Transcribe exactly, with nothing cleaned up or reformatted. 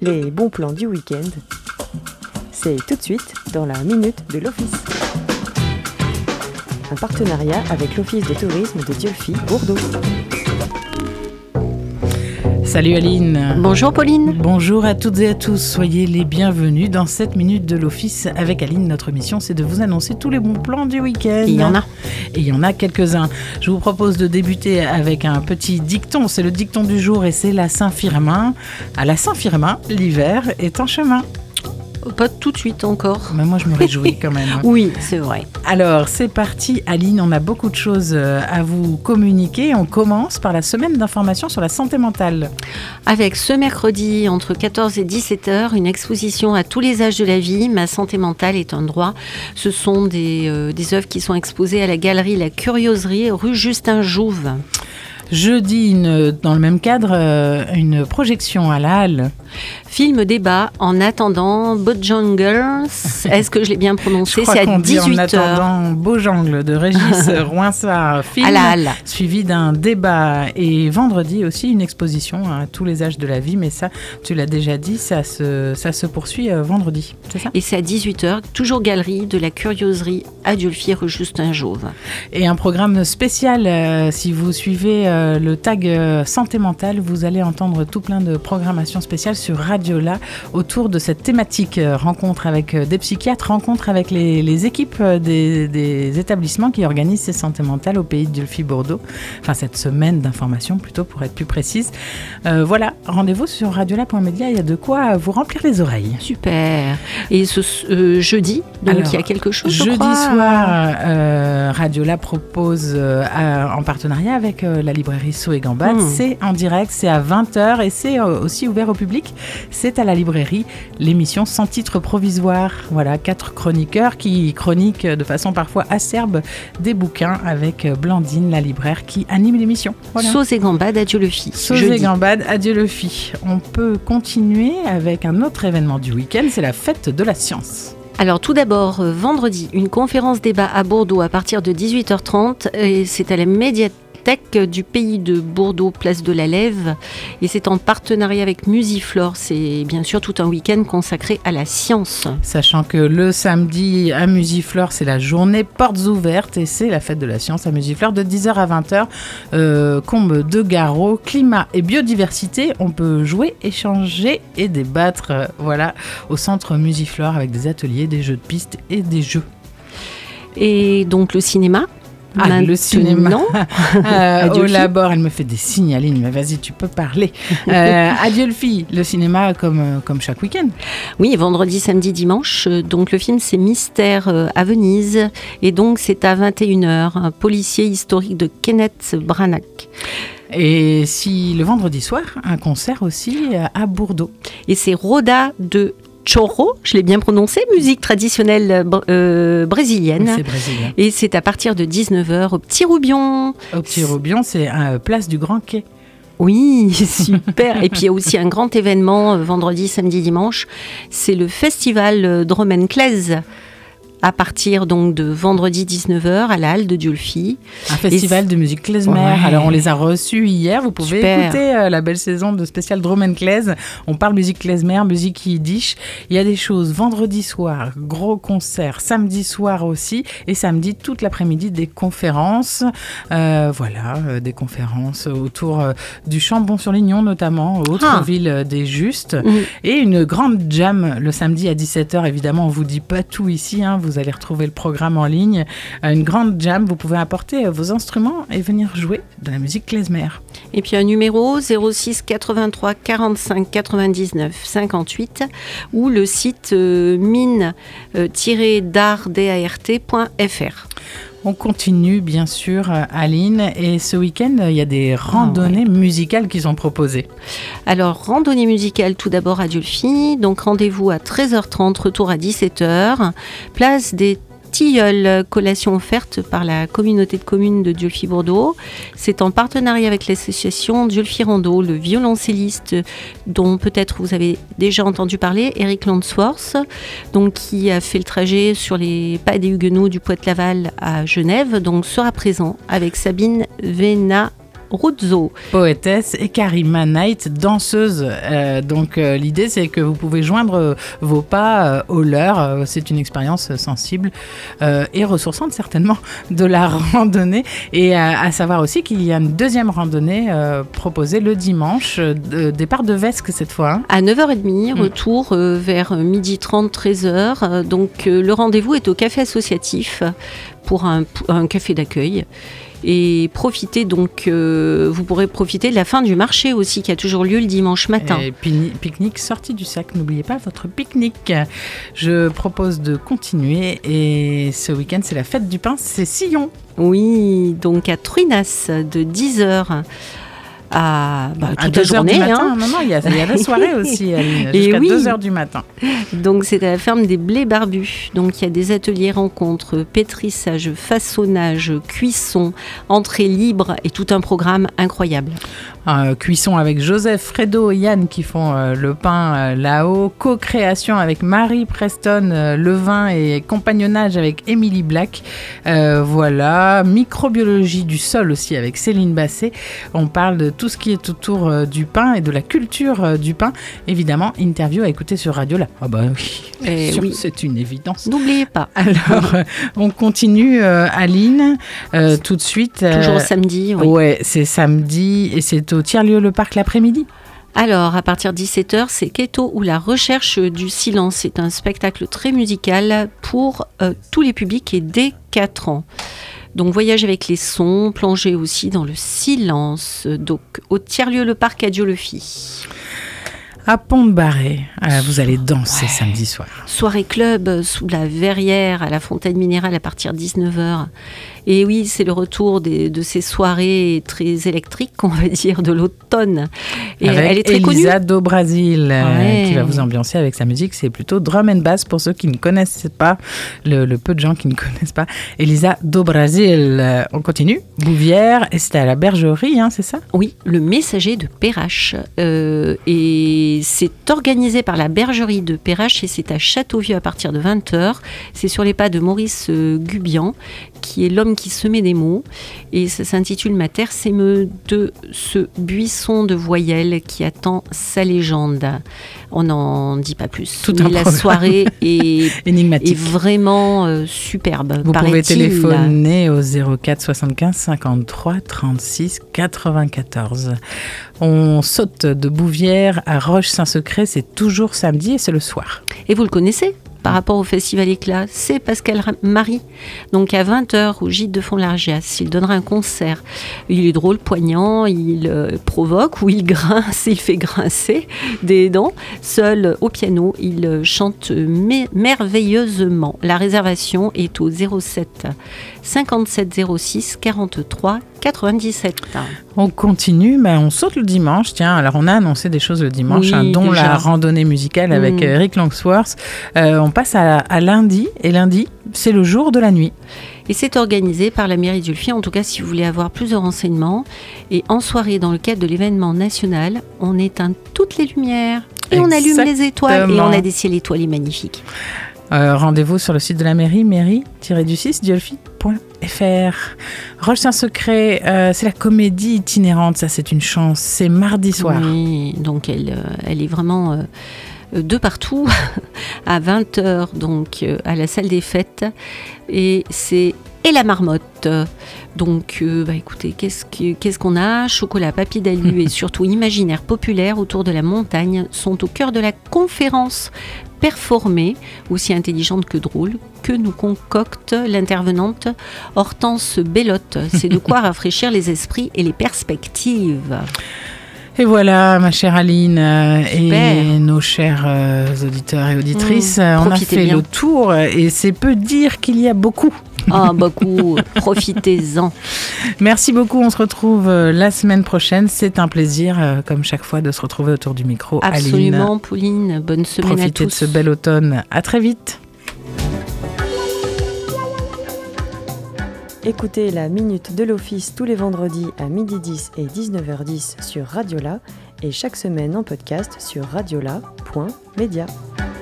Les bons plans du week-end, c'est tout de suite dans la Minute de l'Office. Un partenariat avec l'Office de tourisme de Dieulefit, Bordeaux. Salut Aline. Bonjour Pauline. Bonjour à toutes et à tous. Soyez les bienvenus dans cette minute de l'Office avec Aline. Notre mission, c'est de vous annoncer tous les bons plans du week-end. Et il y en a. Et il y en a quelques-uns. Je vous propose de débuter avec un petit dicton. C'est le dicton du jour et c'est la Saint-Firmin. À la Saint-Firmin, l'hiver est en chemin. Pas tout de suite encore. Mais moi, je me réjouis quand même. Oui, c'est vrai. Alors, c'est parti, Aline. On a beaucoup de choses à vous communiquer. On commence par la semaine d'information sur la santé mentale. Avec ce mercredi, entre quatorze et dix-sept heures, une exposition à tous les âges de la vie. Ma santé mentale est un droit. Ce sont des, euh, des œuvres qui sont exposées à la galerie La Curioserie, rue Justin Jouve. Jeudi, une, dans le même cadre, euh, une projection à la Halle. Film débat en attendant Bojangles. Est-ce que je l'ai bien prononcé? Je crois C'est qu'on à dit dix-huit heures. En attendant Beaujangle de Régis Roinsard. Film à la Halle. Suivi d'un débat. Et vendredi aussi, une exposition à tous les âges de la vie. Mais ça, tu l'as déjà dit, ça se, ça se poursuit euh, vendredi. C'est ça? Et c'est à dix-huit heures, toujours galerie de la Curioserie à Dieulefit, rue Justin Jouve. Et un programme spécial, euh, si vous suivez euh, le tag euh, santé mentale, vous allez entendre tout plein de programmations spéciales sur Radiola autour de cette thématique. Euh, rencontre avec euh, des psychiatres, rencontre avec les, les équipes euh, des, des établissements qui organisent ces santé mentales au pays de Dieulefit-Bordeaux. Enfin, cette semaine d'information plutôt, pour être plus précise. Euh, voilà, rendez-vous sur radiola point media, il y a de quoi vous remplir les oreilles. Super. Et ce euh, jeudi, donc il y a quelque chose, je Jeudi crois. soir, euh, Radiola propose, euh, à, en partenariat avec euh, la librairie Sow et Gambade, mmh. c'est en direct, c'est à vingt heures et c'est euh, aussi ouvert au public. C'est à la librairie, l'émission Sans titre provisoire. Voilà, quatre chroniqueurs qui chroniquent de façon parfois acerbe des bouquins avec Blandine, la libraire, qui anime l'émission. Voilà. Sow et Gambade à Dieulefit. Sow et Gambade à Dieulefit. On peut continuer avec un autre événement du week-end, c'est la fête de la science. Alors tout d'abord, euh, vendredi, une conférence débat à Bordeaux à partir de dix-huit heures trente et c'est à la médiathèque du pays de Bordeaux, place de la Lève, et c'est en partenariat avec Musiflore. C'est bien sûr tout un week-end consacré à la science. Sachant que le samedi à Musiflore, c'est la journée portes ouvertes et c'est la fête de la science à Musiflore de dix heures à vingt heures. Euh, Combe de Garot, climat et biodiversité, on peut jouer, échanger et débattre euh, voilà, au centre Musiflore avec des ateliers, des jeux de piste et des jeux. Et donc le cinéma. Ah, Maintenant. Le cinéma. euh, au Labor, elle me fait des signes, Aline, mais vas-y, tu peux parler. Euh, à Dieulefit, le cinéma comme, comme chaque week-end. Oui, vendredi, samedi, dimanche. Donc le film, c'est Mystère à Venise. Et donc c'est à vingt et une heures, un policier historique de Kenneth Branagh. Et si le vendredi soir, un concert aussi à Bordeaux. Et c'est Roda de Choro, je l'ai bien prononcé, musique traditionnelle euh, brésilienne. C'est brésilien. Et c'est à partir de dix-neuf heures au Petit Roubion. Au Petit Roubion, c'est à place du Grand Quai. Oui, super. Et puis il y a aussi un grand événement euh, vendredi, samedi, dimanche. C'est le festival euh, Dromenclaise. À partir donc de vendredi dix-neuf heures à la Halle de Dieulefit. Un festival de musique klezmer. Ouais. Alors on les a reçus hier. Vous pouvez Super. écouter euh, la belle saison de spécial Dromenclaise. On parle musique klezmer, musique yiddish. Il y a des choses vendredi soir, gros concert, samedi soir aussi, et samedi toute l'après-midi des conférences. Euh, voilà, euh, des conférences autour euh, du Chambon-sur-Lignon notamment, autre ah. ville des Justes, mmh. et une grande jam le samedi à dix-sept heures. Évidemment, on vous dit pas tout ici. Hein, vous Vous allez retrouver le programme en ligne. Une grande jam, vous pouvez apporter vos instruments et venir jouer de la musique klezmer. Et puis un numéro zéro six quatre-vingt-trois quarante-cinq quatre-vingt-dix-neuf cinquante-huit ou le site euh, mine dart point f r. On continue bien sûr, Aline, et ce week-end, il y a des randonnées oh, ouais. musicales qui sont proposées. Alors, randonnée musicale tout d'abord à Dieulefit, donc rendez-vous à treize heures trente, retour à dix-sept heures, place des Tilleuls, collation offerte par la communauté de communes de Dieulefit-Bordeaux. C'est en partenariat avec l'association Dieulefit Rando, le violoncelliste dont peut-être vous avez déjà entendu parler, Eric Landsworth, donc qui a fait le trajet sur les pas des Huguenots du Poète-Laval à Genève, donc sera présent avec Sabine Véna Ruzzo. Poétesse et Karima Knight, danseuse. Euh, donc euh, l'idée c'est que vous pouvez joindre euh, vos pas euh, aux leurs. Euh, c'est une expérience sensible euh, et ressourçante certainement de la randonnée. Et à, à savoir aussi qu'il y a une deuxième randonnée euh, proposée le dimanche, euh, départ de Vesque cette fois. Hein. À neuf heures trente, retour euh, vers midi trente, treize heures. Donc euh, le rendez-vous est au café associatif pour un, un café d'accueil. Et profitez donc, euh, vous pourrez profiter de la fin du marché aussi qui a toujours lieu le dimanche matin. Et pique-nique sortie du sac, n'oubliez pas votre pique-nique. Je propose de continuer et ce week-end c'est la fête du pain, c'est Sillon. Oui, donc à Truinas de dix heures à, bah, toute à deux la journée. Heures du matin. Hein. Non, non, il y a, il y a la soirée aussi, Aline, jusqu'à oui. deux heures du matin. Donc c'est à la ferme des Blés Barbus. Donc il y a des ateliers rencontres, pétrissage, façonnage, cuisson, entrée libre et tout un programme incroyable. Euh, cuisson avec Joseph, Fredo et Yann qui font euh, le pain euh, là-haut. Co-création avec Marie Preston, euh, le vin et compagnonnage avec Émilie Black. Euh, voilà. Microbiologie du sol aussi avec Céline Basset. On parle de tout ce qui est autour euh, du pain et de la culture euh, du pain. Évidemment, interview à écouter sur Radiola. Ah bah oui, eh sûr, oui. C'est une évidence. N'oubliez pas. Alors, euh, on continue, euh, Aline, euh, tout de suite. Euh, Toujours samedi, oui. Ouais, c'est samedi et c'est au Tiers-Lieu le Parc l'après-midi. Alors, à partir de dix-sept heures, c'est Keto ou la recherche du silence. C'est un spectacle très musical pour euh, tous les publics et dès quatre ans. Donc, voyage avec les sons, plonger aussi dans le silence. Donc, au Tiers-Lieu le Parc à Dieu-le-Fit. À Pont-de-Barret, euh, vous allez danser ouais. samedi soir. Soirée club sous la verrière à la Fontaine Minérale à partir de dix-neuf heures. Et oui, c'est le retour des, de ces soirées très électriques, on va dire, de l'automne. Et avec elle est très Elisa connue. Elisa do Brasil, ouais. euh, qui va vous ambiancer avec sa musique. C'est plutôt drum and bass pour ceux qui ne connaissent pas, le, le peu de gens qui ne connaissent pas. Elisa do Brasil. Euh, on continue. Bouvière, et c'était à la Bergerie, hein, c'est ça ? Oui, le Messager de Perrache. Euh, et c'est organisé par la Bergerie de Perrache et c'est à Châteauvieux à partir de vingt heures. C'est sur les pas de Maurice euh, Gubian, qui est l'homme qui semait des mots, et ça s'intitule « Ma terre s'émeut de ce buisson de voyelles qui attend sa légende ». On n'en dit pas plus. Tout mais la problème. Soirée est, énigmatique. est vraiment euh, superbe. Vous pouvez téléphoner au zéro quatre soixante-quinze cinquante-trois trente-six quatre-vingt-quatorze. On saute de Bouvière à Roche-Saint-Secret, c'est toujours samedi et c'est le soir. Et vous le connaissez ? Par rapport au Festival Éclat, c'est Pascal Marie. Donc à vingt heures au Gîte de Font-Largias, il donnera un concert. Il est drôle, poignant, il euh, provoque ou il grince, il fait grincer des dents. Seul au piano, il chante me- merveilleusement. La réservation est au zéro sept cinquante-sept zéro six quarante-trois quatre-vingt-dix-sept. On continue, mais on saute le dimanche. Tiens, alors on a annoncé des choses le dimanche, oui, hein, dont déjà. la randonnée musicale avec mmh. Eric Longsworth. Euh, on passe à, à lundi, et lundi, c'est le jour de la nuit. Et c'est organisé par la mairie d'Ulfi, en tout cas si vous voulez avoir plus de renseignements. Et en soirée, dans le cadre de l'événement national, on éteint toutes les lumières et Exactement. on allume les étoiles et on a des ciels étoilés magnifiques. Euh, rendez-vous sur le site de la mairie, mairie du six diolfi point f r. Roche-Saint-Secret, euh, c'est la comédie itinérante, ça c'est une chance, c'est mardi soir. Oui, donc elle, euh, elle est vraiment euh, de partout, à vingt heures, donc euh, à la salle des fêtes, et c'est Et la marmotte. Donc, euh, bah, écoutez, qu'est-ce, que, qu'est-ce qu'on a ? Chocolat, papier d'alu et surtout imaginaire populaire autour de la montagne sont au cœur de la conférence performée, aussi intelligente que drôle, que nous concocte l'intervenante Hortense Bellotte. C'est de quoi rafraîchir les esprits et les perspectives. Et voilà, ma chère Aline euh, et nos chers euh, auditeurs et auditrices, mmh, on a fait bien le tour et c'est peu dire qu'il y a beaucoup. Ah, oh, beaucoup, profitez-en. Merci beaucoup, on se retrouve la semaine prochaine. C'est un plaisir, euh, comme chaque fois, de se retrouver autour du micro. Absolument, Aline. Pauline, bonne semaine Profitez à tous. Profitez de ce bel automne, à très vite. Écoutez la Minute de l'Office tous les vendredis à midi dix et dix-neuf heures dix sur Radiola et chaque semaine en podcast sur radiola point media.